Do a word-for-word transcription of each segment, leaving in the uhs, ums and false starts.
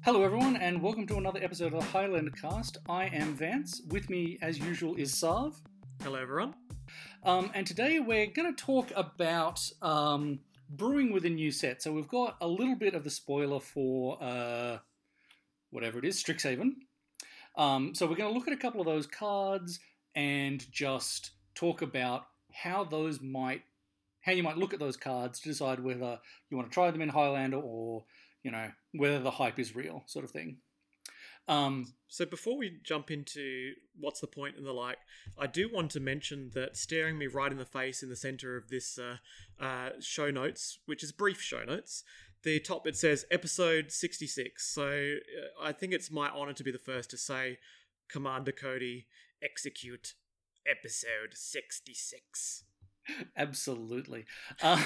Hello everyone and welcome to another episode of the Highlander Cast. I am Vance. With me as usual is Sav. Hello everyone. Um, and today we're going to talk about um, brewing with a new set. So we've got a little bit of the spoiler for uh, whatever it is, Strixhaven. Um, so we're going to look at a couple of those cards and just talk about how those might, how you might look at those cards to decide whether you want to try them in Highlander or, you know, whether the hype is real, sort of thing. Um, so before we jump into what's the point and the like, I do want to mention that staring me right in the face in the center of this uh, uh, show notes, which is brief show notes, the top it says episode sixty-six. So uh, I think it's my honor to be the first to say, Commander Cody, execute episode sixty-six. Absolutely. Uh,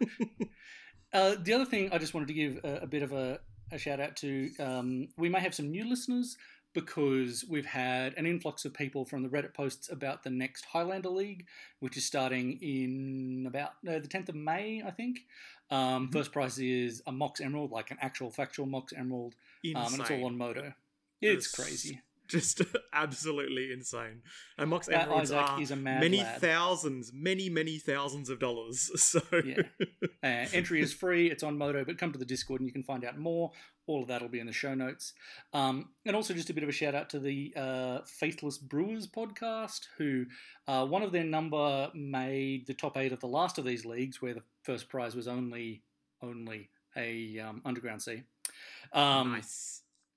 uh, the other thing I just wanted to give a, a bit of a, a shout out to, um, we may have some new listeners because we've had an influx of people from the Reddit posts about the next Highlander League, which is starting in about uh, the tenth of May, I think. Um, mm-hmm. First prize is a Mox Emerald, like an actual factual Mox Emerald, um, and it's all on Moto. It's, it's crazy. Just absolutely insane. And Mox Emeralds Isaac are is a mad many lad. thousands, many, many thousands of dollars. So yeah. Uh, entry is free. It's on Moto, but come to the Discord and you can find out more. All of that will be in the show notes. Um, and also just a bit of a shout out to the uh, Faithless Brewers podcast, who uh, one of their number made the top eight of the last of these leagues, where the first prize was only only a um, Underground Sea. Um, nice.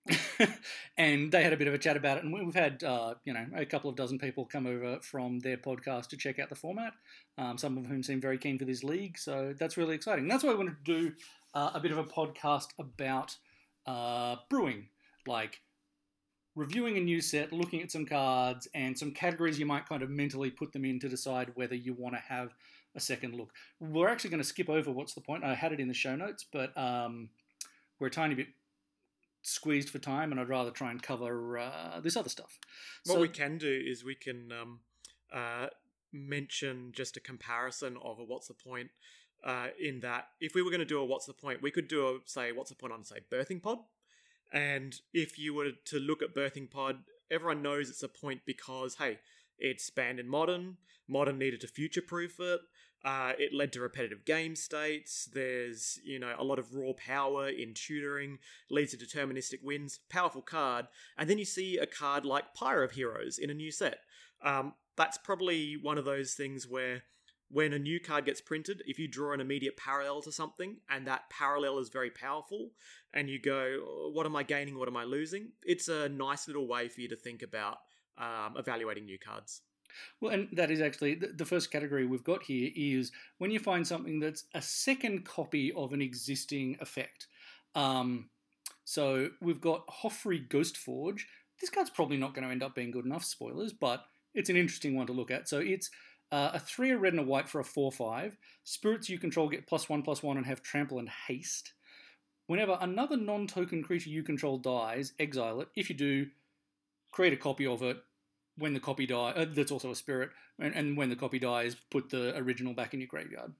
And they had a bit of a chat about it, and we've had uh, you know a couple of dozen people come over from their podcast to check out the format, um, some of whom seem very keen for this league, so that's really exciting. And that's why we wanted to do uh, a bit of a podcast about uh, brewing, like reviewing a new set, looking at some cards, and some categories you might kind of mentally put them in to decide whether you want to have a second look. We're actually going to skip over what's the point. I had it in the show notes, but um, we're a tiny bit squeezed for time, and I'd rather try and cover uh, this other stuff. What so, we can do is we can um, uh, mention just a comparison of a what's the point uh, in that if we were going to do a what's the point, we could do a, say, what's the point on, say, Birthing Pod. And if you were to look at Birthing Pod, everyone knows it's a point because, hey, it's banned in Modern. Modern needed to future-proof it. Uh, it led to repetitive game states. There's, you know, a lot of raw power in tutoring, leads to deterministic wins, powerful card. And then you see a card like Pyre of Heroes in a new set. Um, that's probably one of those things where when a new card gets printed, if you draw an immediate parallel to something and that parallel is very powerful and you go, oh, what am I gaining? What am I losing? It's a nice little way for you to think about um, evaluating new cards. Well, and that is actually the first category we've got here is when you find something that's a second copy of an existing effect. Um, so we've got Hoffrey Ghostforge. This card's probably not going to end up being good enough, spoilers, but it's an interesting one to look at. So it's uh, a three, a red and a white for a four five. Spirits you control get plus one, plus one and have trample and haste. Whenever another non-token creature you control dies, exile it. If you do, create a copy of it. When the copy dies, uh, that's also a spirit, and, and when the copy dies, put the original back in your graveyard.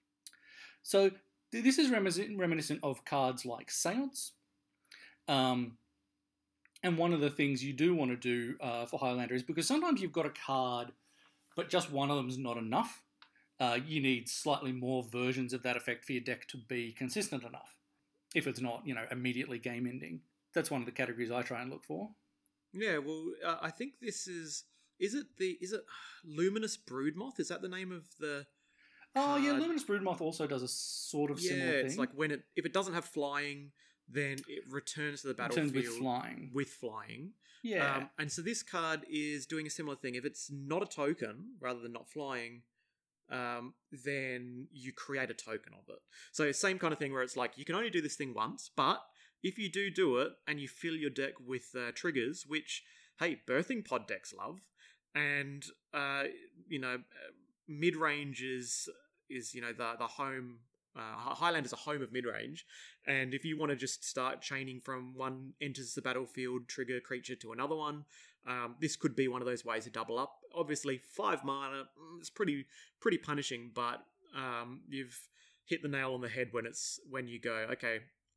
So th- this is reminiscent, reminiscent of cards like Seance. Um, and one of the things you do want to do uh, for Highlander is because sometimes you've got a card, but just one of them is not enough. Uh, you need slightly more versions of that effect for your deck to be consistent enough. If it's not, you know, immediately game ending. That's one of the categories I try and look for. Yeah, well, uh, I think this is... Is it the... Is it Luminous Broodmoth? Is that the name of the card? Oh, yeah, card? Luminous Broodmoth also does a sort of yeah, similar thing. Yeah, it's like when it... If it doesn't have flying, then it returns to the battlefield... Returns with flying. With flying. Yeah. Um, and so this card is doing a similar thing. If it's not a token, rather than not flying, um, then you create a token of it. So same kind of thing where it's like, you can only do this thing once, but... If you do do it and you fill your deck with uh, triggers, which, hey, Birthing Pod decks love, and, uh, you know, mid-range is, is, you know, the, the home, uh, Highlander is a home of mid-range, and if you want to just start chaining from one enters the battlefield trigger creature to another one, um, this could be one of those ways to double up. Obviously, five mana, it's pretty, pretty punishing, but um, you've hit the nail on the head when it's, when you go, okay,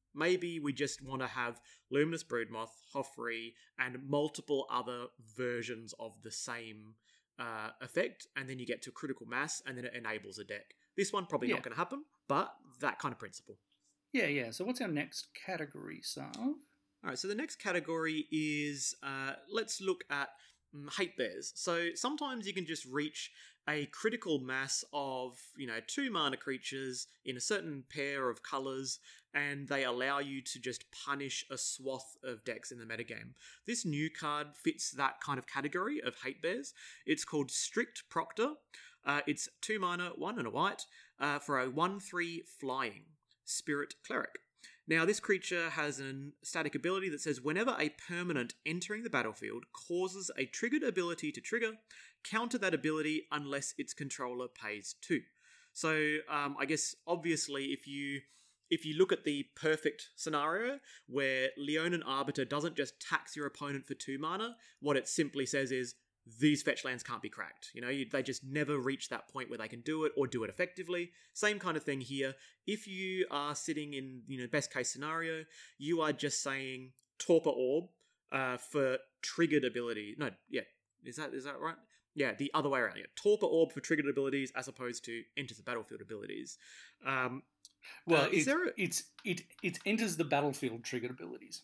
Maybe we just want to have Luminous Broodmoth, Joffrey, and multiple other versions of the same uh, effect, and then you get to critical mass, and then it enables a deck. This one probably Yeah. not going to happen, but that kind of principle. Yeah, yeah. So what's our next category, Sav? All right, so the next category is uh, let's look at mm, hate bears. So sometimes you can just reach a critical mass of, you know, two mana creatures in a certain pair of colors, and they allow you to just punish a swath of decks in the metagame. This new card fits that kind of category of hate bears. It's called Strict Proctor. Uh, it's two mana, one and a white, uh, for a one three flying Spirit Cleric. Now, this creature has a static ability that says whenever a permanent entering the battlefield causes a triggered ability to trigger, counter that ability unless its controller pays two. So, um, I guess, obviously, if you if you look at the perfect scenario where Leonin Arbiter doesn't just tax your opponent for two mana, what it simply says is, these fetch lands can't be cracked. You know, you, they just never reach that point where they can do it or do it effectively. Same kind of thing here. If you are sitting in, you know, best case scenario, you are just saying Torpor Orb uh, for triggered ability. No, yeah, is that is that right? Yeah, the other way around. Yeah, Torpor Orb for triggered abilities as opposed to enters the battlefield abilities. Um, Well, uh, is it's, there a... it's it it enters the battlefield triggered abilities.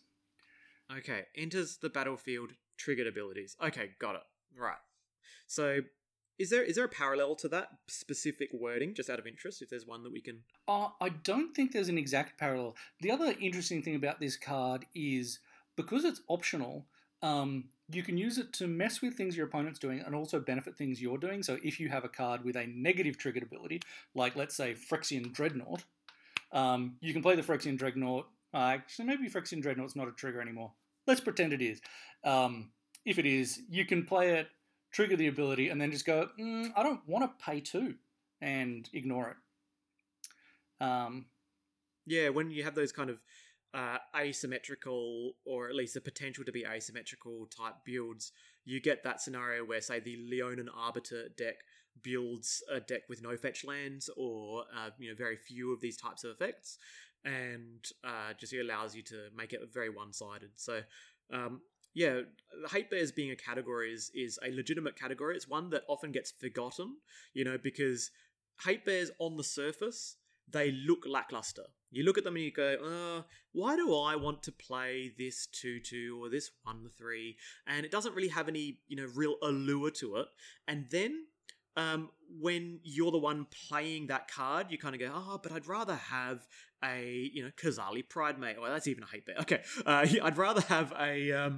Okay, enters the battlefield triggered abilities. Okay, got it. Right. So, is there is there a parallel to that specific wording, just out of interest, if there's one that we can... Uh, I don't think there's an exact parallel. The other interesting thing about this card is, because it's optional, um, you can use it to mess with things your opponent's doing and also benefit things you're doing. So if you have a card with a negative triggered ability, like, let's say, Phyrexian Dreadnought, um, you can play the Phyrexian Dreadnought. Uh, actually, maybe Phyrexian Dreadnought's not a trigger anymore. Let's pretend it is. Um... If it is, you can play it, trigger the ability, and then just go, mm, I don't want to pay two, and ignore it. Um, yeah, when you have those kind of uh, asymmetrical, or at least the potential to be asymmetrical type builds, you get that scenario where, say, the Leonin Arbiter deck builds a deck with no fetch lands, or uh, you know, very few of these types of effects, and uh, just allows you to make it very one-sided. So, um, yeah, the hate bears being a category is, is a legitimate category. It's one that often gets forgotten, you know, because hate bears on the surface, they look lackluster. You look at them and you go, uh, why do I want to play this two two or this one three? And it doesn't really have any, you know, real allure to it. And then um, when you're the one playing that card, you kind of go, oh, but I'd rather have a, you know, Khazali Pridemate. Well, that's even a hate bear. Okay. Uh, I'd rather have a um,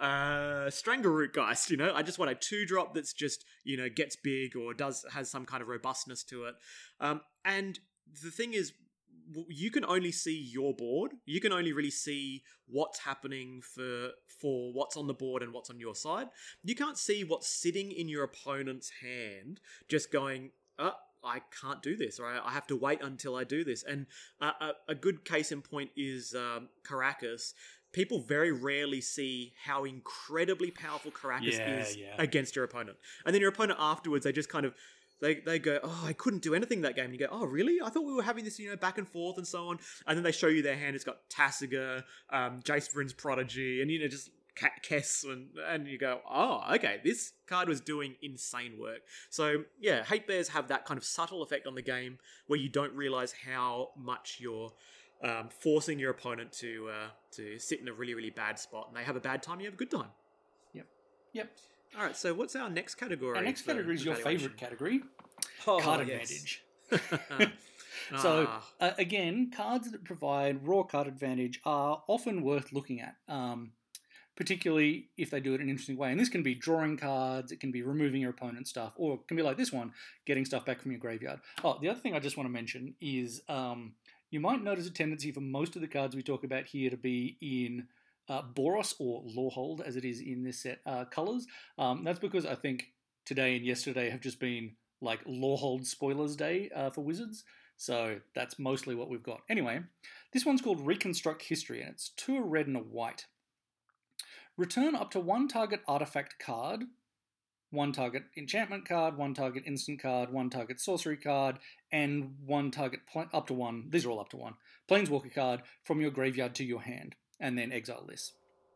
uh, Strangleroot Geist, you know. I just want a two-drop that's just, you know, gets big or does has some kind of robustness to it. Um, and the thing is, you can only see your board. You can only really see what's happening for for what's on the board and what's on your side. You can't see what's sitting in your opponent's hand just going, oh, I can't do this, or I have to wait until I do this. And uh, a, a good case in point is um, Karakas. People very rarely see how incredibly powerful Karakas Yeah, is yeah. against your opponent. And then your opponent afterwards, they just kind of They they go, oh, I couldn't do anything that game. And you go, oh, really? I thought we were having this, you know, back and forth and so on. And then they show you their hand. It's got Tasigur, um, Jace Vryn's Prodigy, and, you know, just Kess. And, and you go, oh, okay, this card was doing insane work. So, yeah, hate bears have that kind of subtle effect on the game where you don't realize how much you're um, forcing your opponent to uh, to sit in a really, really bad spot. And they have a bad time, you have a good time. Yep. Yep. All right, so what's our next category? Our next for category is your evaluation? favourite category, Oh, card yes. advantage. So, Ah. uh, again, cards that provide raw card advantage are often worth looking at, um, particularly if they do it in an interesting way. And this can be drawing cards, it can be removing your opponent's stuff, or it can be like this one, getting stuff back from your graveyard. Oh, the other thing I just want to mention is um, you might notice a tendency for most of the cards we talk about here to be in uh, Boros or Lorehold, as it is in this set, uh, colours. Um, that's because I think today and yesterday have just been like Lorehold spoilers day uh, for Wizards. So that's mostly what we've got. Anyway, this one's called Reconstruct History, and it's two a red and a white. Return up to one target artifact card one target enchantment card, one target instant card, one target sorcery card, and one target pl- up to one. These are all up to one planeswalker card from your graveyard to your hand, and then exile this.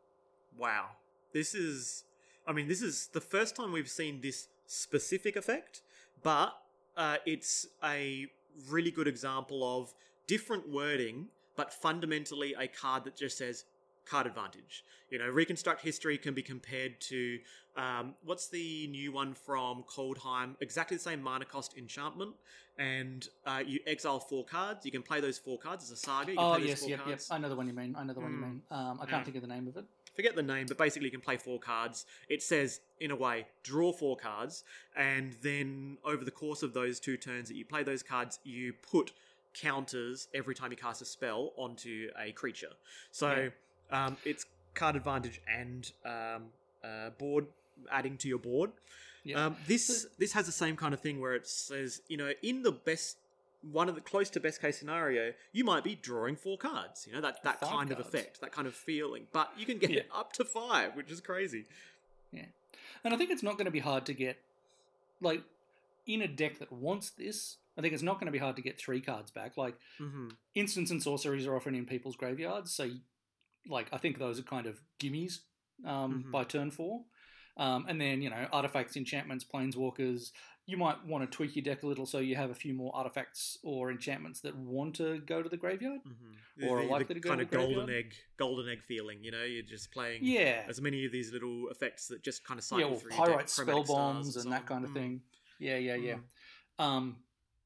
Wow. This is, I mean, this is the first time we've seen this specific effect, but uh, it's a really good example of different wording, but fundamentally a card that just says card advantage. You know, Reconstruct History can be compared to, um, what's the new one from Coldheim? Exactly the same mana cost enchantment, and uh, you exile four cards. You can play those four cards as a saga. You can Oh, play those yes, four yep, cards. yep. I know the one you mean. I know the one you Mm. mean. Um, I can't Yeah. think of the name of it. Forget the name, but basically you can play four cards. It says, in a way, draw four cards, and then over the course of those two turns that you play those cards, you put counters every time you cast a spell onto a creature. So um, it's card advantage and um, uh, board adding to your board. Yeah. Um, this this has the same kind of thing where it says, you know, in the best, one of the close to best case scenario, you might be drawing four cards. You know, that, that Five kind cards. of effect, that kind of feeling. But you can get Yeah. it up to five, which is crazy. Yeah. And I think it's not going to be hard to get, like, in a deck that wants this, I think it's not going to be hard to get three cards back. Like, Mm-hmm. instants and sorceries are often in people's graveyards, so, like, I think those are kind of gimmies um, Mhm. by turn four. Um, and then, you know, artifacts, enchantments, planeswalkers, you might want to tweak your deck a little so you have a few more artifacts or enchantments that want to go to the graveyard. Mm-hmm. Or the, likely the to go kind to of the golden graveyard? egg, golden egg feeling. You know, you're just playing Yeah. as many of these little effects that just kind of cycle Yeah, or through your deck, pyrite spell chromatic stars bombs and so that on. kind of Mm. thing. Yeah, yeah, yeah. Mm. Um,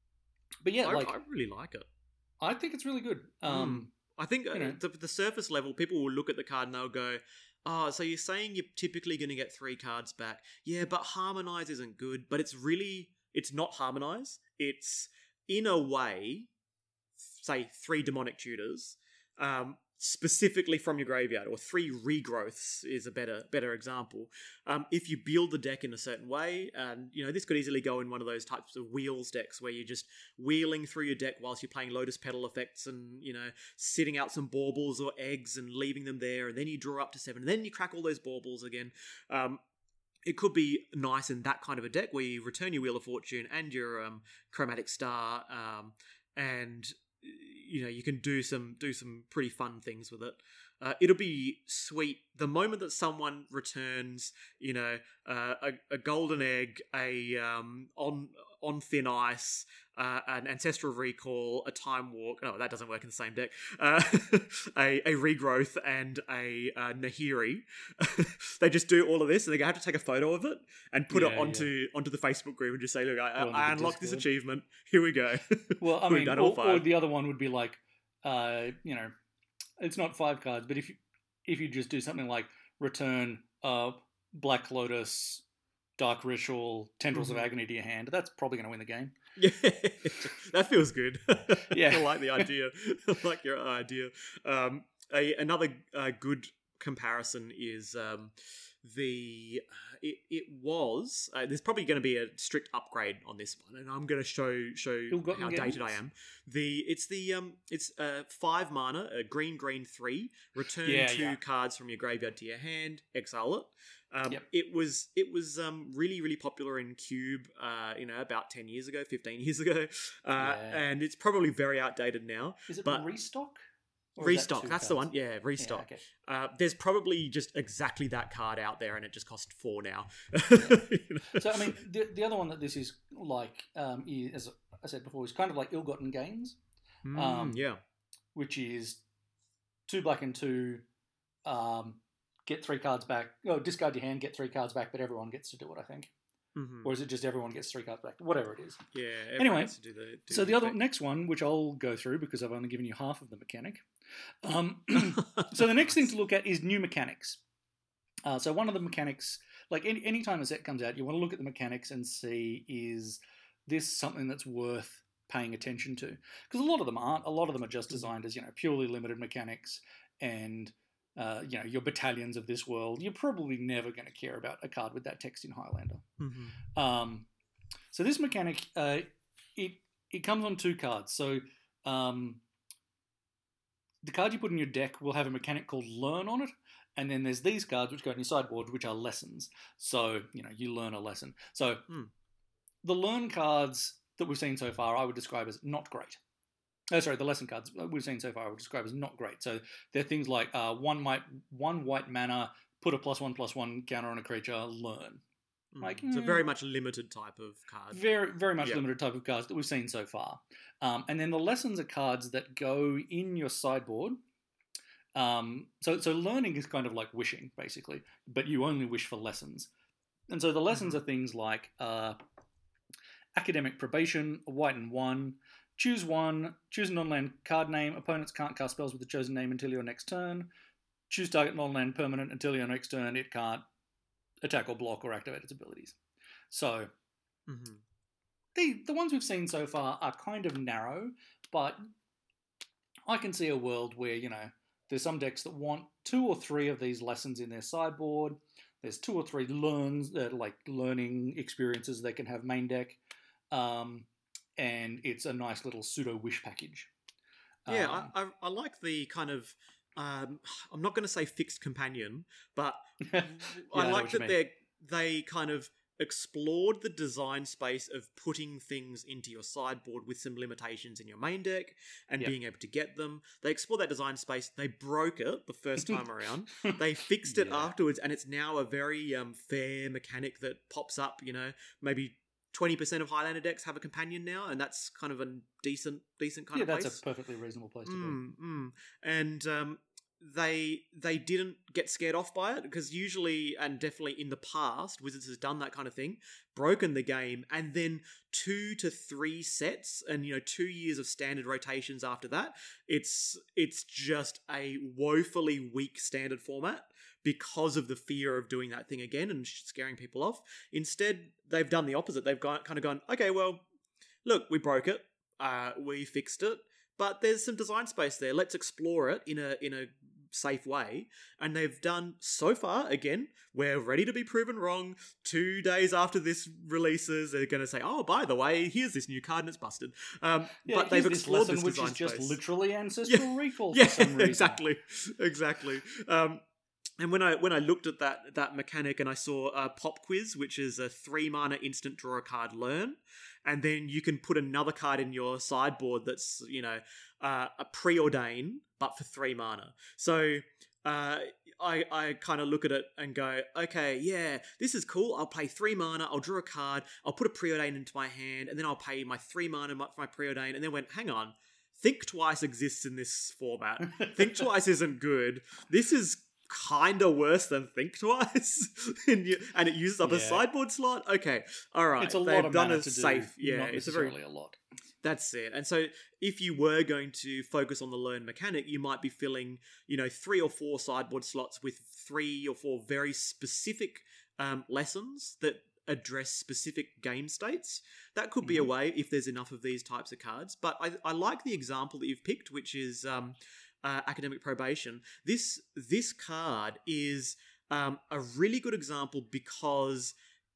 but yeah, I, like, I really like it. I think it's really good. Um, I think uh, you know. the, the surface level, people will look at the card and they'll go, oh, so you're saying you're typically going to get three cards back. Yeah, but Harmonize isn't good. But it's really, it's not Harmonize. It's, in a way, say, three Demonic Tutors, um, specifically from your graveyard, or three Regrowths is a better better example. Um, if you build the deck in a certain way, and, you know, this could easily go in one of those types of wheels decks where you're just wheeling through your deck whilst you're playing Lotus Petal effects and, you know, sitting out some baubles or eggs and leaving them there, and then you draw up to seven, and then you crack all those baubles again. Um, it could be nice in that kind of a deck where you return your Wheel of Fortune and your um, Chromatic Star, um, and, you know, you can do some do some pretty fun things with it. Uh, it'll be sweet the moment that someone returns, you know, uh, a, a golden egg, a um, on on thin ice, uh, an ancestral recall, a time walk. Oh, that doesn't work in the same deck. Uh, a a regrowth and a uh, Nahiri. They just do all of this, and they have to take a photo of it and put it Yeah, onto onto the Facebook group and just say, "Look, I, Or onto I the unlocked this Discord. achievement. Here we go." Well, I We've mean, done all or, or five. the other one would be like, uh, you know, it's not five cards, but if you if you just do something like return uh, Black Lotus, Dark Ritual, Tendrils Mhm. of Agony to your hand, that's probably going to win the game. Yeah, that feels good. Yeah. I like the idea. I like your idea. Um, a, another uh, good comparison is um, the. Uh, it, it was. Uh, there's probably going to be a strict upgrade on this one, and I'm going to show show Ill-Gotten how dated Gains? I am. The it's the um it's uh five mana, a green green three. Return Yeah, two yeah. cards from your graveyard to your hand. Exile it. Um, Yep. It was it was um, really really popular in Cube, uh, you know, about ten years ago, fifteen years ago, uh, Yeah. and it's probably very outdated now. Is it But- restock? Or is that Restock, two that's the one. cards? Yeah, restock. Yeah, okay. uh, there's probably just exactly that card out there, and it just cost four now. You know? So I mean, the the other one that this is like, um, is, as I said before, is kind of like Ill-Gotten Gains, Mm, um, yeah, which is two black and two, um, get three cards back. Oh, discard your hand, get three cards back, but everyone gets to do it, I think. Mhm. Or is it just everyone gets three cards back? Whatever it is. yeah. everyone Anyway, has to do the, do So the other effect. next one, which I'll go through because I've only given you half of the mechanic. Um, so the next thing to look at is new mechanics. Uh, so one of the mechanics, like any anytime a set comes out, you want to look at the mechanics and see, is this something that's worth paying attention to? Because a lot of them aren't. A lot of them are just designed as, you know, purely limited mechanics, and uh, you know, your battalions of this world. You're probably never going to care about a card with that text in Highlander. Mhm. Um, so this mechanic, uh, it it comes on two cards. So um, the card you put in your deck will have a mechanic called Learn on it, And then there's these cards which go in your sideboard, which are lessons. So, you know, you learn a lesson. So Hmm. the learn cards that we've seen so far, I would describe as not great. Oh, sorry, the lesson cards we've seen so far, I would describe as not great. So they're things like uh, one might, one white mana, put a plus one plus one counter on a creature, learn. Mm. Like, it's a mm, very much limited type of card. Very, very much Yeah. limited type of cards that we've seen so far. Um, and then the lessons are cards that go in your sideboard. Um, so, so learning is kind of like wishing, basically, but you only wish for lessons. And so the lessons Mhm. are things like uh, academic probation, a white and one, choose one, choose a non-land card name, opponents can't cast spells with the chosen name until your next turn, choose target non-land permanent until your next turn, it can't attack or block or activate its abilities. So Mhm. the the ones we've seen so far are kind of narrow, but I can see a world where, you know, there's some decks that want two or three of these lessons in their sideboard. There's two or three learns, uh, like learning experiences they can have main deck, um, and it's a nice little pseudo wish package. Yeah, Um, I, I I like the kind of um, I'm not going to say fixed companion, but yeah, I know like what you that mean. they they kind of explored the design space of putting things into your sideboard with some limitations in your main deck and Yep. being able to get them. They explored that design space. They broke it the first time around. They fixed it Yeah. afterwards, and it's now a very um, fair mechanic that pops up. You know, maybe twenty percent of Highlander decks have a companion now, and that's kind of a decent, decent kind Yeah, of that's place. a perfectly reasonable place to be. Mm, mm. And um, they they didn't get scared off by it, because usually, and definitely in the past, Wizards has done that kind of thing, broken the game, and then two to three sets, and you know, two years of standard rotations after that, it's it's just a woefully weak standard format because of the fear of doing that thing again and scaring people off. Instead, they've done the opposite. They've gone, kind of gone, okay, well, look, we broke it, uh, we fixed it, but there's some design space there. Let's explore it in a in a safe way. And they've done so far. Again, we're ready to be proven wrong. Two days after this releases, they're going to say, "Oh, by the way, here's this new card and it's busted." Um, Yeah, but they've here's this explored lesson, this which design is just space. literally ancestral Yeah. recall Yeah, for some reason. exactly, exactly. Um, and when I when I looked at that that mechanic and I saw uh, Pop Quiz, which is a three mana instant draw a card, learn, and then you can put another card in your sideboard that's, you know, uh, a preordain but for three mana. So uh, I I kind of look at it and go, okay, yeah, this is cool. I'll pay three mana. I'll draw a card. I'll put a preordain into my hand, and then I'll pay my three mana for my preordain. And then went, hang on, Think Twice exists in this format. Think Twice isn't good. This is kind of worse than Think Twice, and, you, and it uses up a Yeah. sideboard slot. Okay, all right. It's a They've lot of done mana a to do, safe. Yeah, not it's a very necessarily a lot. that's it. And so if you were going to focus on the learn mechanic, you might be filling, you know, three or four sideboard slots with three or four very specific um, lessons that address specific game states. That could be a Mhm. way if there's enough of these types of cards. But I, I like the example that you've picked, which is um, uh, academic probation. This this card is um, a really good example because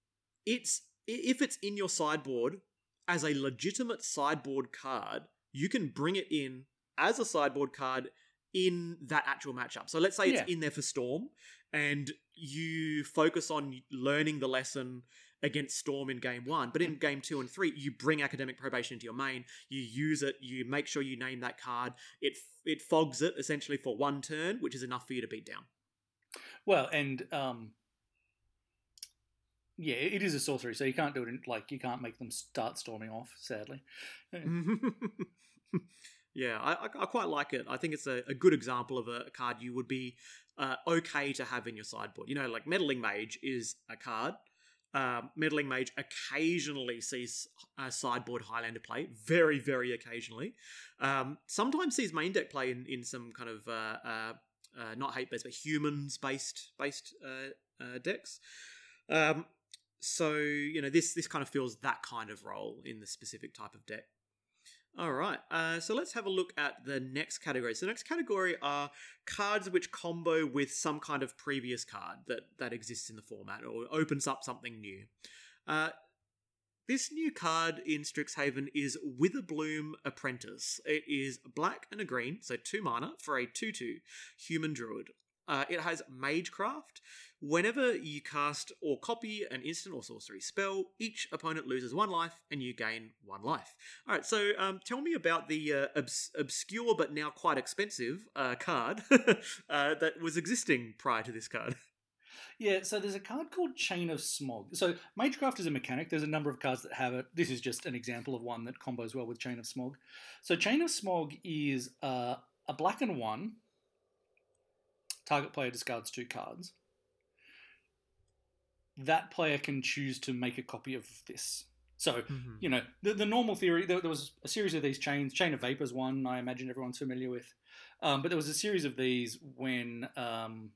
it's if it's in your sideboard as a legitimate sideboard card, you can bring it in as a sideboard card in that actual matchup. So let's say it's Yeah. in there for Storm, and you focus on learning the lesson against Storm in game one, but in game two and three, you bring academic probation into your main, you use it, you make sure you name that card, it it fogs it essentially for one turn, which is enough for you to beat down. Well, and um, yeah, it is a sorcery, so you can't do it in, like, you can't make them start storming off, sadly. Yeah, I, I, I quite like it. I think it's a, a good example of a, a card you would be uh, okay to have in your sideboard. You know, like Meddling Mage is a card. Um, Meddling Mage occasionally sees a sideboard Highlander play, very, very occasionally. Um, sometimes sees main deck play in, in some kind of uh, uh, uh, not hate-based, but humans-based based uh, uh, decks. Um, so, you know, this this kind of fills that kind of role in the specific type of deck. All right, uh, so let's have a look at the next category. So the next category are cards which combo with some kind of previous card that, that exists in the format or opens up something new. Uh, this new card in Strixhaven is Witherbloom Apprentice. It is black and a green, so two mana for a two two human druid. Uh, it has Magecraft. Whenever you cast or copy an instant or sorcery spell, each opponent loses one life and you gain one life. All right, so um, tell me about the uh, obs- obscure but now quite expensive uh, card uh, that was existing prior to this card. Yeah, so there's a card called Chain of Smog. So Magecraft is a mechanic. There's a number of cards that have it. This is just an example of one that combos well with Chain of Smog. So Chain of Smog is uh, a black and one. Target player discards two cards. That player can choose to make a copy of this. So, mm-hmm. you know, the, the normal theory, there, there was a series of these chains. Chain of Vapors one, I imagine everyone's familiar with. Um, but there was a series of these when... Um,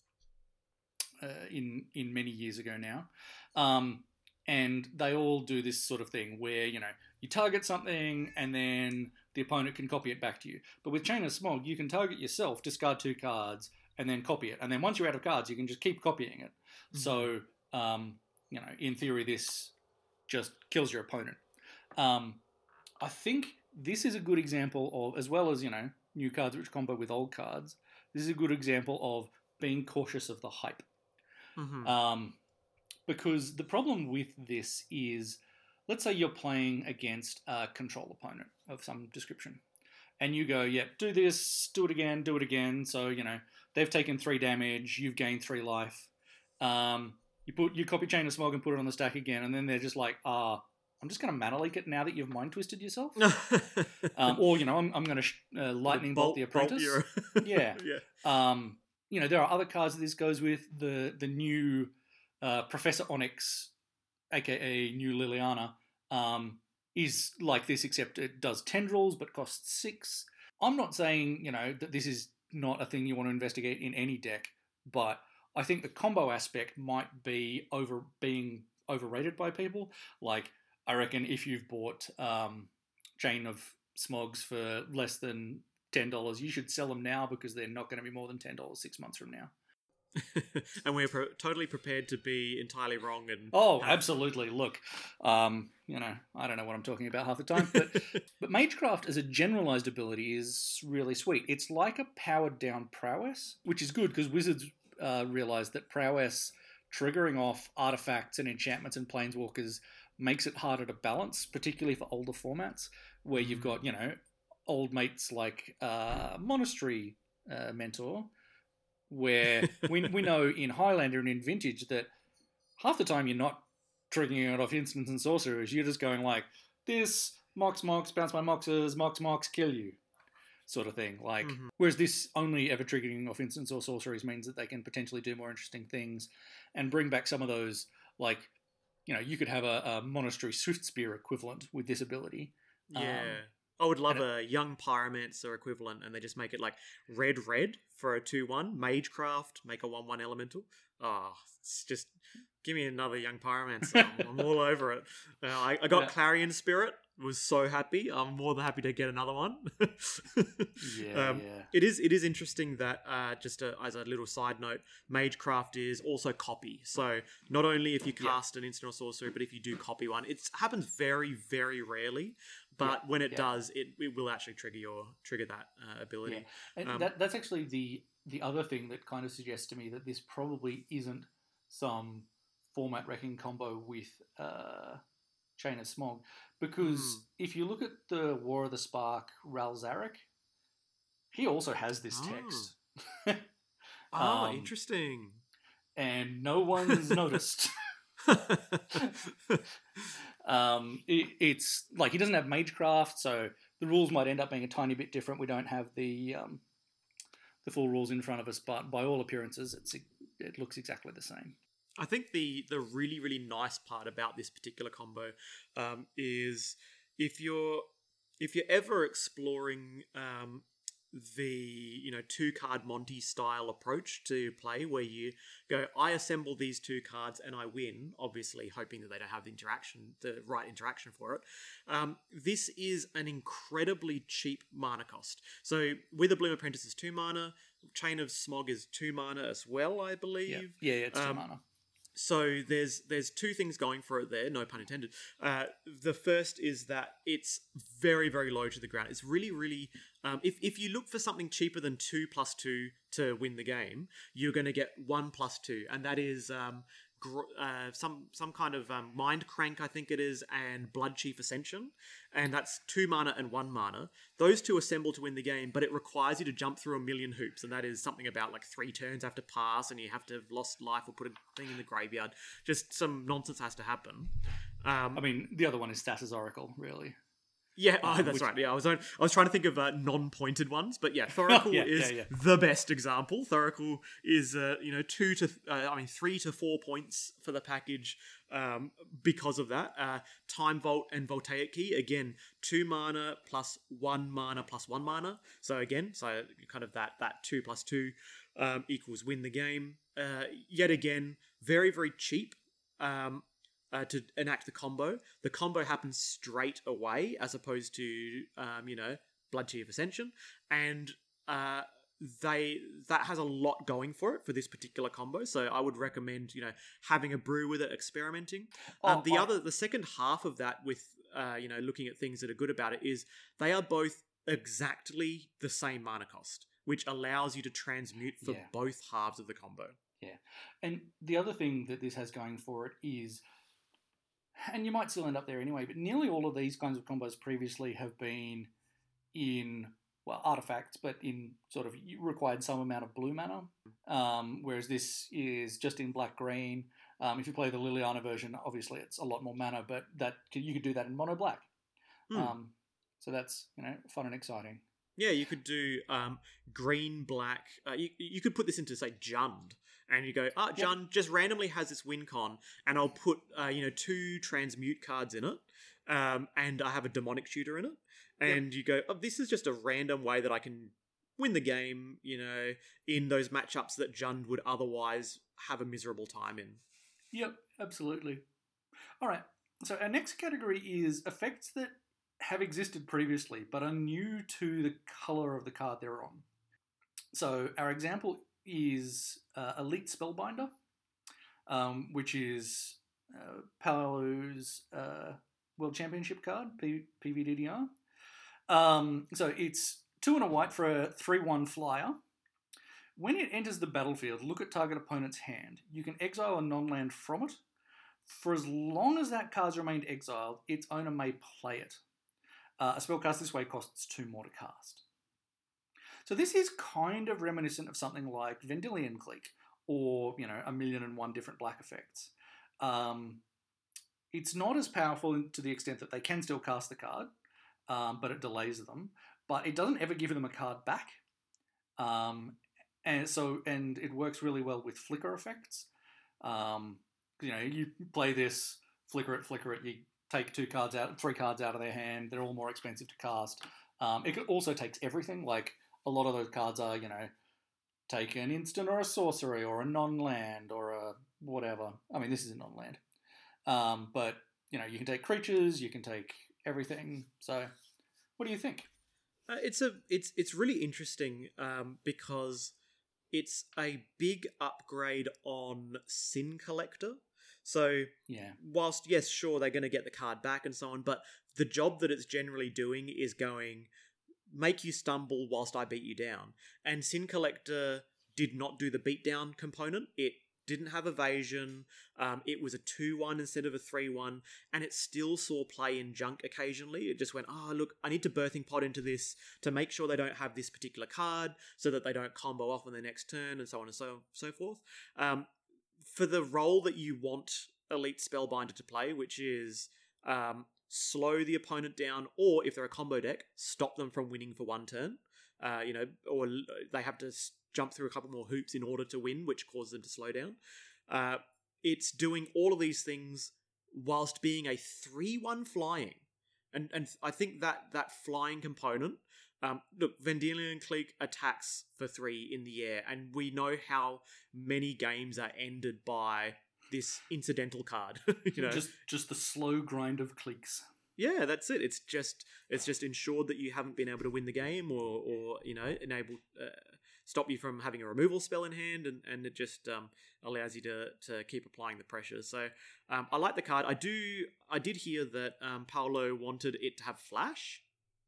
Uh, in in many years ago now, um, and they all do this sort of thing where, you know, you target something and then the opponent can copy it back to you. But with Chain of Smog, you can target yourself, discard two cards, and then copy it. And then once you're out of cards, you can just keep copying it. Mm-hmm. So, um, you know, in theory, this just kills your opponent. Um, I think this is a good example of, as well as, you know, new cards which combo with old cards, this is a good example of being cautious of the hype. Mm-hmm. Um, because the problem with this is, let's say you're playing against a control opponent of some description, and you go, yep, do this, do it again, do it again. So, you know, they've taken three damage, you've gained three life. Um, you put you copy Chain of Smog and put it on the stack again, and then they're just like, ah, I'm just going to mana leak it now that you've mind twisted yourself. um, or, you know, I'm, I'm going to sh- uh, lightning bolt, bolt the apprentice. Bolt your... yeah. yeah. Um, You know, there are other cards that this goes with. The the new uh, Professor Onyx, aka New Liliana, um, is like this, except it does tendrils but costs six. I'm not saying, you know, that this is not a thing you want to investigate in any deck, but I think the combo aspect might be over being overrated by people. Like, I reckon if you've bought um, Chain of Smogs for less than ten dollars, you should sell them now, because they're not going to be more than ten dollars six months from now. And we're pro- totally prepared to be entirely wrong. And oh, have... absolutely. Look, um, you know, I don't know what I'm talking about half the time, but but Magecraft as a generalized ability is really sweet. It's like a powered down prowess, which is good because Wizards uh, realized that prowess triggering off artifacts and enchantments and planeswalkers makes it harder to balance, particularly for older formats where you've got, you know, old mates like uh, Monastery uh, Mentor, where we we know in Highlander and in Vintage that half the time you're not triggering it off instants and sorcerers. You're just going like, this, mox, mox, bounce my moxes, mox, mox, kill you, sort of thing. Like, mm-hmm. Whereas this only ever triggering off instants or sorceries means that they can potentially do more interesting things and bring back some of those, like, you know, you could have a, a Monastery Swift Spear equivalent with this ability. Yeah. Um, I would love a it, young Pyromancer equivalent, and they just make it like red red for a two one. Magecraft, make a one one elemental. Oh, it's just, give me another young Pyromancer. I'm, I'm all over it. Uh, I, I got yeah. Clarion Spirit, was so happy. I'm more than happy to get another one. yeah, um, yeah. It is, it is interesting that, uh, just a, as a little side note, Magecraft is also copy. So not only if you cast yeah. an instant or sorcery, but if you do copy one, it happens very, very rarely. But yeah, when it yeah. does, it, it will actually trigger your trigger that uh, ability. Yeah. And um, that, that's actually the the other thing that kind of suggests to me that this probably isn't some format wrecking combo with uh, Chain of Smog, because mm. if you look at the War of the Spark Ral Zarek, he also has this oh. text. Ah, um, interesting. And no one's noticed. um, it, it's like he doesn't have Magecraft, so the rules might end up being a tiny bit different. We don't have the um, the full rules in front of us, but by all appearances, it's it looks exactly the same. I think the the really really nice part about this particular combo um, is if you're if you're ever exploring um, the you know two card Monty style approach to play, where you go, I assemble these two cards and I win, obviously hoping that they don't have the interaction, the right interaction for it. Um, this is an incredibly cheap mana cost. So Witherbloom Apprentice is two mana, Chain of Smog is two mana as well, I believe. Yeah, yeah, it's two um, mana. So there's there's two things going for it there, no pun intended. Uh, the first is that it's very, very low to the ground. It's really, really... Um, if, if you look for something cheaper than two plus two to win the game, you're going to get one plus two. And that is um, gr- uh, some some kind of um, Mind Crank, I think it is, and Blood Chief Ascension. And that's two mana and one mana. Those two assemble to win the game, but it requires you to jump through a million hoops. And that is something about like three turns have to pass, and you have to have lost life or put a thing in the graveyard. Just some nonsense has to happen. Um, I mean, the other one is Status Oracle, really. Yeah, oh, Um, that's which- right. Yeah, I was on, I was trying to think of uh, non-pointed ones, but yeah, Thoracle Yeah, is yeah, yeah. the best example. Thoracle is uh, you know two to uh, I mean three to four points for the package um, because of that. Uh, Time Vault and Voltaic Key again, two mana plus one mana plus one mana. So again, so kind of that that two plus two um, equals win the game. Uh, yet again, very very cheap. Um, Uh, to enact the combo. The combo happens straight away as opposed to, um, you know, Blood Chief Ascension. And uh, they that has a lot going for it for this particular combo. So I would recommend, you know, having a brew with it, experimenting. Um, Oh, the I- other, the second half of that with, uh, you know, looking at things that are good about it is they are both exactly the same mana cost, which allows you to transmute for Yeah. both halves of the combo. And the other thing that this has going for it is, and you might still end up there anyway, but nearly all of these kinds of combos previously have been in, well, artifacts, but in sort of you required some amount of blue mana, um, whereas this is just in black-green. Um, if you play the Liliana version, obviously it's a lot more mana, but that you could do that in mono-black. Hmm. Um, so that's, you know, fun and exciting. Yeah, you could do um, green, black. Uh, you, you could put this into, say, Jund. And you go, ah, Yep. Jund just randomly has this win con, and I'll put, uh, you know, two transmute cards in it, um, and I have a demonic shooter in it. And you go, oh, this is just a random way that I can win the game, you know, in those matchups that Jund would otherwise have a miserable time in. Yep, absolutely. All right. So our next category is effects that have existed previously but are new to the color of the card they're on. So our example is uh, Elite Spellbinder, um, which is uh, Paolo's uh, World Championship card, P- PVDDR. Um, so it's two and a white for a three one flyer. When it enters the battlefield, look at target opponent's hand. You can exile a non-land from it. For as long as that card's remained exiled, its owner may play it. Uh, a spell cast this way costs two more to cast. So this is kind of reminiscent of something like Vendilion Clique, or, you know, a million and one different black effects. Um, it's not as powerful to the extent that they can still cast the card, um, but it delays them. But it doesn't ever give them a card back. Um, and so, and it works really well with flicker effects. Um, you know, you play this, flicker it, flicker it, you take two cards out, three cards out of their hand, they're all more expensive to cast. Um, it also takes everything, like a lot of those cards are, you know, take an instant or a sorcery or a non-land or a whatever. I mean, this is a non-land. Um, but, you know, you can take creatures, you can take everything. So, what do you think? Uh, it's a it's it's really interesting um, because it's a big upgrade on Sin Collector. So Yeah. whilst yes, sure they're going to get the card back and so on, but the job that it's generally doing is going make you stumble whilst I beat you down. And Sin Collector did not do the beatdown component. It didn't have evasion. Um, it was a two one instead of a three one, and it still saw play in junk occasionally. It just went, oh, look, I need to Birthing Pod into this to make sure they don't have this particular card so that they don't combo off on their next turn, and so on and so, so forth. Um, for the role that you want Elite Spellbinder to play, which is um, slow the opponent down, or if they're a combo deck, stop them from winning for one turn. Uh, you know, or they have to jump through a couple more hoops in order to win, which causes them to slow down. Uh, it's doing all of these things whilst being a three one flying. And and I think that that flying component, um, look, Vendilion Clique attacks for three in the air, and we know how many games are ended by this incidental card. you know, Just just the slow grind of cliques. yeah, that's it. It's just it's just ensured that you haven't been able to win the game, or or you know, enable uh, stop you from having a removal spell in hand, and, and it just um, allows you to to keep applying the pressure. So um, I like the card. I do. I did hear that um, Paolo wanted it to have flash.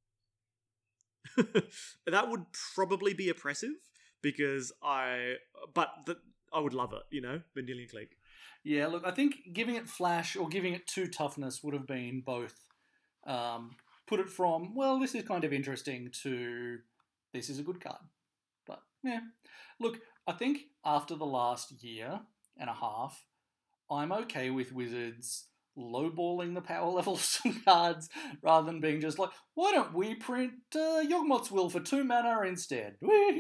That would probably be oppressive because I, but the, I would love it. You know, Vendilion Clique. Yeah, look, I think giving it flash or giving it two toughness would have been both. Um, put it from, well, this is kind of interesting to this is a good card. But, yeah. Look, I think after the last year and a half, I'm okay with Wizards lowballing the power levels of cards rather than being just like, why don't we print uh, Yawgmoth's Will for two mana instead?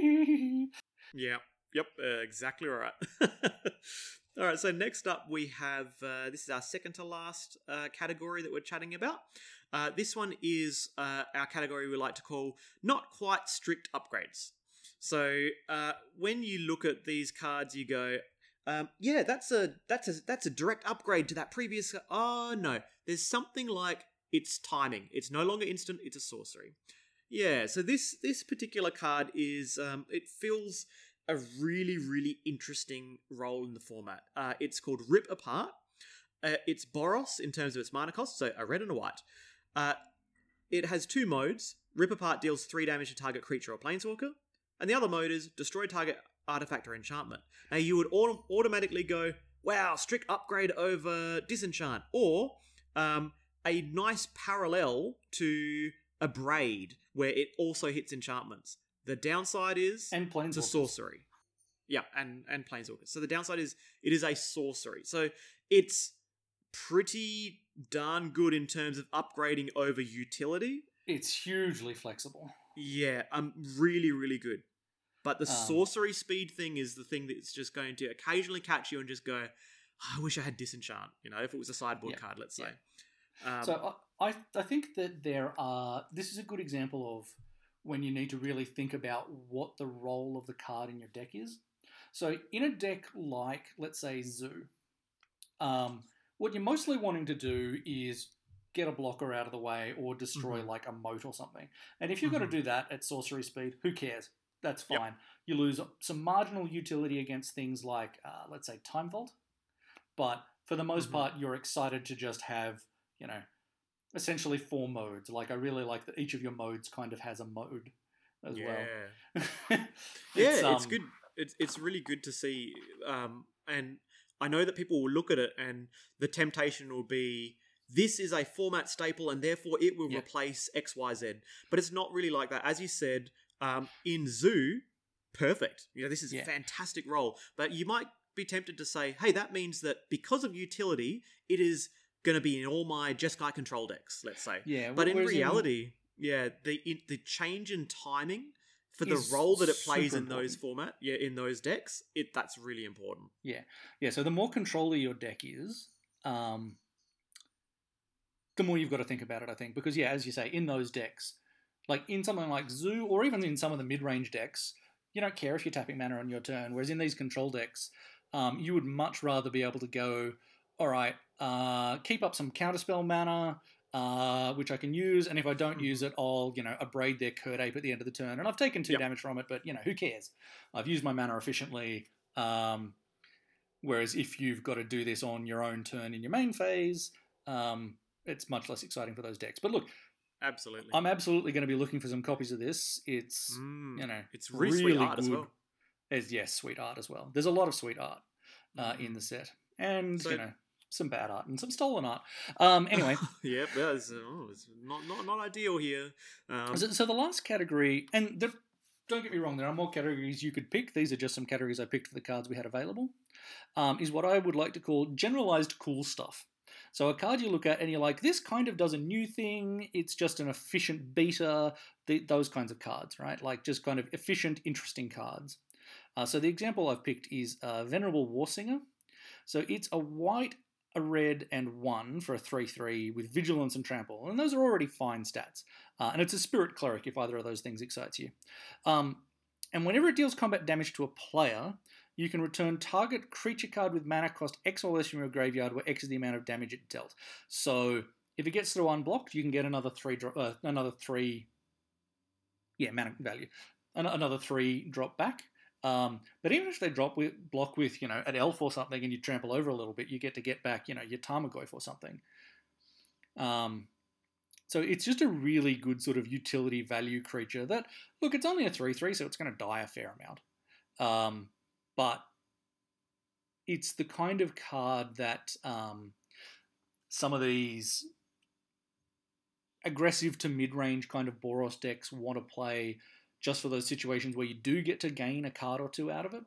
Yeah, yep, uh, exactly right. All right, so next up we have, uh, this is our second to last uh, category that we're chatting about. Uh, this one is uh, our category we like to call not quite strict upgrades. So uh, when you look at these cards, you go, um, yeah, that's a that's a that's a direct upgrade to that previous. Oh no, there's something like it's timing. It's no longer instant. It's a sorcery. Yeah. So this this particular card is um, it fills a really really interesting role in the format. Uh, it's called Rip Apart. Uh, it's Boros in terms of its mana cost, so a red and a white. Uh, it has two modes. Rip Apart deals three damage to target creature or planeswalker, and the other mode is destroy target artifact or enchantment. Now you would autom- automatically go, wow, strict upgrade over disenchant, or um, a nice parallel to Abrade, where it also hits enchantments. The downside is and it's a sorcery. Yeah, and, and planeswalkers. So the downside is it is a sorcery. So it's pretty darn good in terms of upgrading over utility. It's hugely flexible. Yeah, um, really, really good. But the Um, sorcery speed thing is the thing that's just going to occasionally catch you and just go, oh, I wish I had disenchant, you know, if it was a sideboard Yeah, card, let's say. yeah. Um, So I, I think that there are, this is a good example of when you need to really think about what the role of the card in your deck is. So in a deck like, let's say, Zoo, um, what you're mostly wanting to do is get a blocker out of the way or destroy Mhm. like a moat or something. And if you've got Mhm. to do that at sorcery speed, who cares? That's Yep. fine. You lose some marginal utility against things like, uh, let's say, Time Vault. But for the most Mhm. part, you're excited to just have, you know, essentially four modes. Like, I really like that each of your modes kind of has a mode as yeah. well. Yeah, it's, it's um, good. It's it's really good to see. Um, and I know that people will look at it and the temptation will be, this is a format staple and therefore it will Yeah. replace X Y Z. But it's not really like that. As you said, um, in Zoo, perfect. You know, this is Yeah. a fantastic role. But you might be tempted to say, hey, that means that because of utility, it is going to be in all my Jeskai control decks, let's say. Yeah, But in whereas in- reality, yeah, the in, the change in timing for the Is role that it plays super in those format, yeah, in those decks, it that's really important. Yeah, yeah. So the more controller your deck is, um, the more you've got to think about it, I think. Because, yeah, as you say, in those decks, like in something like Zoo, or even in some of the mid-range decks, you don't care if you're tapping mana on your turn. Whereas in these control decks, um, you would much rather be able to go, all right, uh, keep up some counterspell mana, uh, which I can use, and if I don't use it, I'll, you know, abrade their Curd Ape at the end of the turn. And I've taken two Yep. damage from it, but, you know, who cares? I've used my mana efficiently. Um, whereas if you've got to do this on your own turn in your main phase, um, it's much less exciting for those decks. But look, Absolutely. I'm absolutely going to be looking for some copies of this. It's, Mm, you know, it's really, sweet really art as good. well. There's, yes, sweet art as well. There's a lot of sweet art uh, Mhm. in the set. And, So- you know, some bad art and some stolen art. Um, anyway, yeah, but it's, oh, it's not, not not ideal here. Um, so, so the last category, and the, don't get me wrong, there are more categories you could pick. These are just some categories I picked for the cards we had available, um, is what I would like to call generalized cool stuff. So a card you look at and you're like, this kind of does a new thing, it's just an efficient beta, the, those kinds of cards, right? Like just kind of efficient, interesting cards. Uh, so the example I've picked is uh, Venerable Warsinger. So it's a white, a red, and one for a three three with Vigilance and Trample. And those are already fine stats. Uh, and it's a Spirit Cleric if either of those things excites you. Um, and whenever it deals combat damage to a player, you can return target creature card with mana cost X or less from your graveyard, where X is the amount of damage it dealt. So if it gets through unblocked, you can get another three, uh, another three, yeah, mana value. an- another three drop back. Um, but even if they drop with block with, you know, an elf or something and you trample over a little bit, you get to get back, you know, your Tarmogoyf or something. Um, so it's just a really good sort of utility value creature that, look, it's only a three three, so it's going to die a fair amount. Um, but it's the kind of card that um, some of these aggressive to mid-range kind of Boros decks want to play just for those situations where you do get to gain a card or two out of it.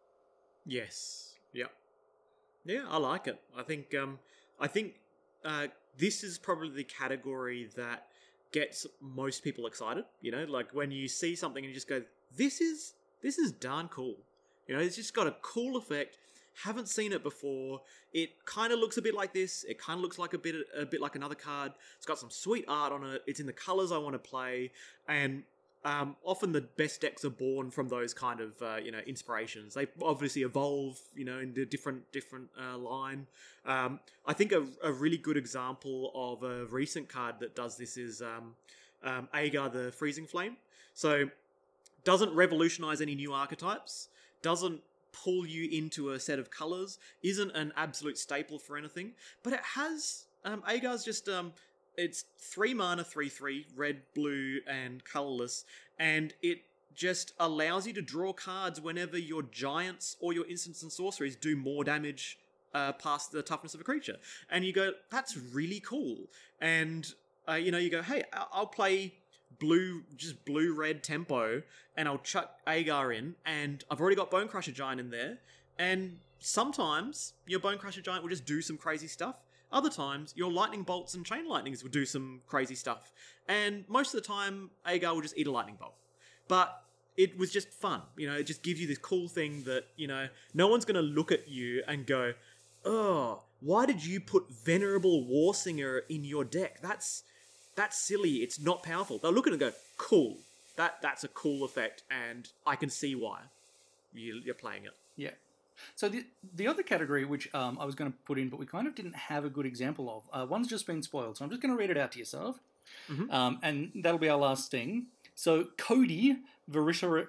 Yes. Yeah. Yeah, I like it. I think um, I think uh, this is probably the category that gets most people excited. You know, like when you see something and you just go, "This is this is darn cool." You know, it's just got a cool effect. Haven't seen it before. It kind of looks a bit like this. It kind of looks like a bit a bit like another card. It's got some sweet art on it. It's in the colors I want to play, and Um, often the best decks are born from those kind of uh, you know inspirations. They obviously evolve, you know, into different different uh, line. Um, I think a, a really good example of a recent card that does this is um, um, Aegar the Freezing Flame. So doesn't revolutionize any new archetypes, doesn't pull you into a set of colors, isn't an absolute staple for anything, but it has um, Aegar's just um, it's three mana, three three, red, blue, and colorless, and it just allows you to draw cards whenever your giants or your instants and sorceries do more damage uh, past the toughness of a creature. And you go, that's really cool. And, uh, you know, you go, hey, I'll play blue, just blue-red tempo, and I'll chuck Aegar in, and I've already got Bonecrusher Giant in there, and sometimes your Bonecrusher Giant will just do some crazy stuff. Other times, your lightning bolts and chain lightnings will do some crazy stuff. And most of the time, Aegar will just eat a lightning bolt. But it was just fun. You know, it just gives you this cool thing that, you know, no one's going to look at you and go, oh, why did you put Venerable Warsinger in your deck? That's that's silly. It's not powerful. They'll look at it and go, cool. That That's a cool effect, and I can see why you, you're playing it. Yeah. So the the other category, which um, I was going to put in, but we kind of didn't have a good example of, uh, one's just been spoiled. So I'm just going to read it out to yourself, mm-hmm. um, and that'll be our last thing. So Cody, Vericer-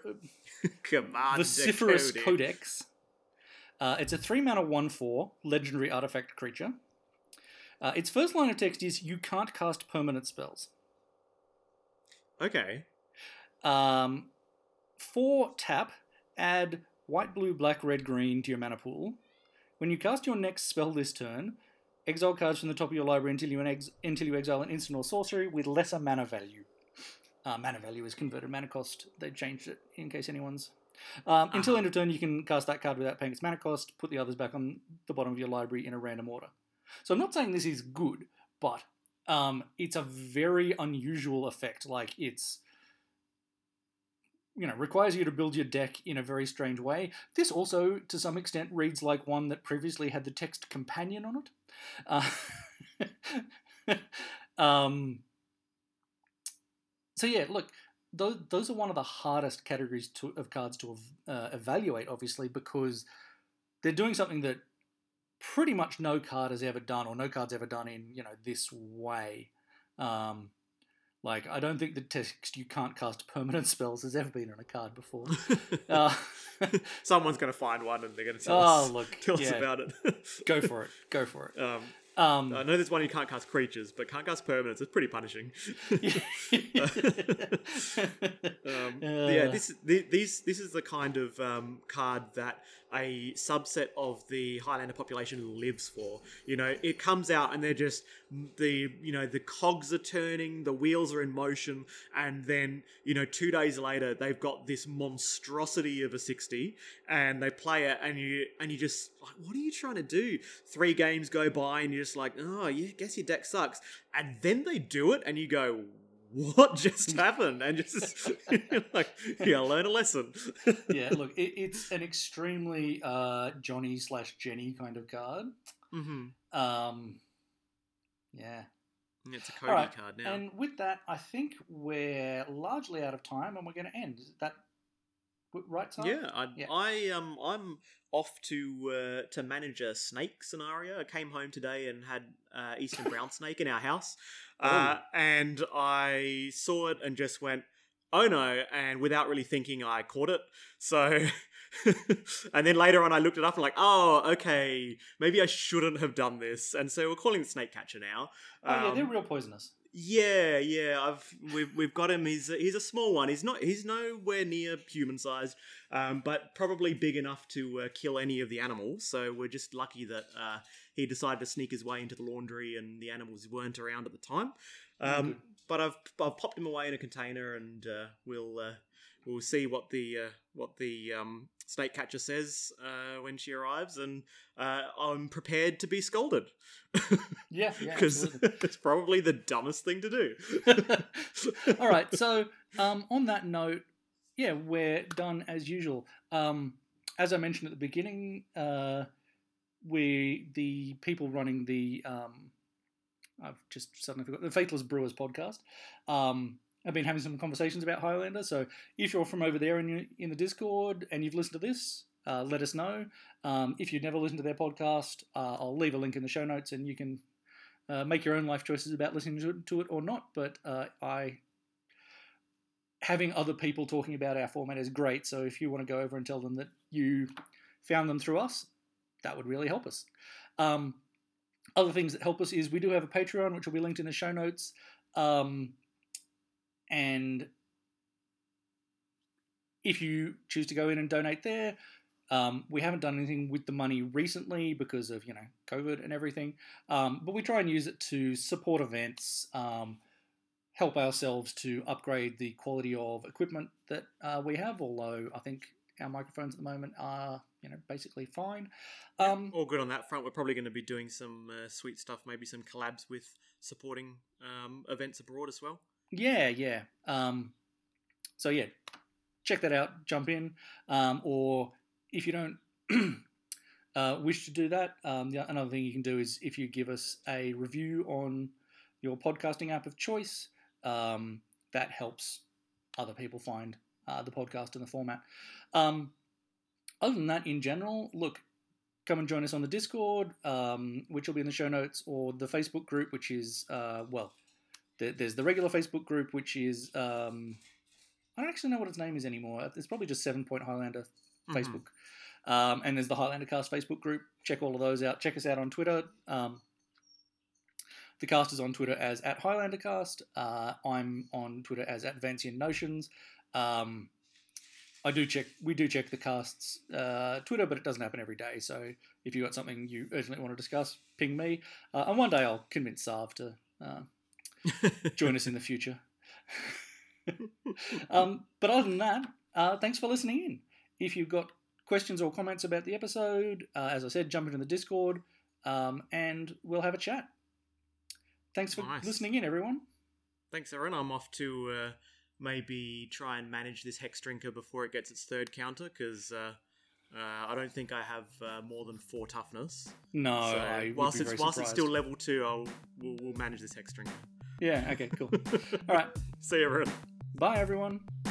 Vociferous Cody. Codex. Uh, it's a three mana one four legendary artifact creature. Uh, its first line of text is, you can't cast permanent spells. Okay. Um, four tap, add white, blue, black, red, green to your mana pool. When you cast your next spell this turn, exile cards from the top of your library until you, an ex- until you exile an instant or sorcery with lesser mana value. Uh, mana value is converted mana cost. They changed it in case anyone's... Um, uh-huh. Until end of turn, you can cast that card without paying its mana cost, put the others back on the bottom of your library in a random order. So I'm not saying this is good, but um, it's a very unusual effect. Like, it's... you know, requires you to build your deck in a very strange way. This also, to some extent, reads like one that previously had the text companion on it. Uh, um, so yeah, look, those, those are one of the hardest categories to, of cards to uh, evaluate, obviously, because they're doing something that pretty much no card has ever done, or no card's ever done in, you know, this way. Um, Like, I don't think the text, you can't cast permanent spells, has ever been on a card before. uh, Someone's going to find one and they're going to tell, oh, us, look, tell yeah. us about it. Go for it. Go for it. Um, um, I know there's one you can't cast creatures, but can't cast permanents. It's pretty punishing. um, uh, yeah, this, this, this is the kind of um, card that a subset of the Highlander population lives for. You know, it comes out and they're just, the, you know, the cogs are turning, the wheels are in motion, and then, you know, two days later, they've got this monstrosity of a sixty, and they play it, and you, and you just, like, what are you trying to do? Three games go by, and you're just like, oh, yeah, I guess your deck sucks. And then they do it, and you go, what just happened? And just like, yeah, learn a lesson. yeah, look, it, it's an extremely uh, Johnny slash Jenny kind of card. Mm-hmm. Um, yeah. It's a Cody right. card now. And with that, I think we're largely out of time, and we're going to end. Is that right, Simon? Yeah, I, yeah. I um, I'm off to uh, to manage a snake scenario. I came home today and had uh, Eastern brown snake in our house, uh, and I saw it and just went, oh no, and without really thinking, I caught it. So, and then later on, I looked it up and like, oh, okay, maybe I shouldn't have done this. And so we're calling the snake catcher now. Oh um, yeah, they're real poisonous. Yeah, yeah, I've we've we've got him. He's he's a small one. He's not he's nowhere near human sized, um, but probably big enough to uh, kill any of the animals. So we're just lucky that uh, he decided to sneak his way into the laundry, and the animals weren't around at the time. Um, but I've I've popped him away in a container, and uh, we'll uh, we'll see what the uh, what the um, snake catcher says uh, when she arrives, and uh, I'm prepared to be scolded. Yeah, yeah, because it's probably the dumbest thing to do. All right, so um, on that note, yeah, we're done as usual. Um, as I mentioned at the beginning, uh, we the people running the um, I've just suddenly forgot the Faithless Brewers podcast. Um, I've been having some conversations about Highlander, so if you're from over there and you're in the Discord and you've listened to this, uh, let us know. Um, if you've never listened to their podcast, uh, I'll leave a link in the show notes, and you can uh, make your own life choices about listening to it, to it or not. But uh, I having other people talking about our format is great. So if you want to go over and tell them that you found them through us, that would really help us. Um, other things that help us is we do have a Patreon, which will be linked in the show notes. Um, and if you choose to go in and donate there, um, we haven't done anything with the money recently because of, you know, COVID and everything. Um, but we try and use it to support events, um, help ourselves to upgrade the quality of equipment that uh, we have, although I think our microphones at the moment are, you know, basically fine. Um, All good on that front. We're probably going to be doing some uh, sweet stuff, maybe some collabs with supporting um, events abroad as well. Yeah, yeah. Um, so, yeah, check that out, jump in. Um, or if you don't uh, wish to do that, um, the, another thing you can do is if you give us a review on your podcasting app of choice, um, that helps other people find uh, the podcast and the format. Um, other than that, in general, look, come and join us on the Discord, um, which will be in the show notes, or the Facebook group, which is, uh, well, th- there's the regular Facebook group, which is, um, I don't actually know what its name is anymore. It's probably just Seven Point Highlander Facebook. Mm-hmm. Um, and there's the Highlander Cast Facebook group. Check all of those out. Check us out on Twitter. Um, the cast is on Twitter as at HighlanderCast. Uh, I'm on Twitter as at Vancian Notions. Um, I do check. We do check the cast's uh, Twitter, but it doesn't happen every day. So if you got something you urgently want to discuss, ping me. Uh, and one day I'll convince Sarv to uh, join us in the future. um, but other than that, uh, thanks for listening in. If you've got questions or comments about the episode, uh, as I said, jump into the Discord, um, and we'll have a chat. Thanks for nice. listening in, everyone. Thanks, Aaron. I'm off to uh, maybe try and manage this Hex Drinker before it gets its third counter, because uh, uh, I don't think I have uh, more than four toughness. No, so I whilst would be it's very whilst surprised. it's still level two, I'll we'll, we'll manage this Hex Drinker. Yeah. Okay. Cool. All right. See you, everyone. Bye, everyone.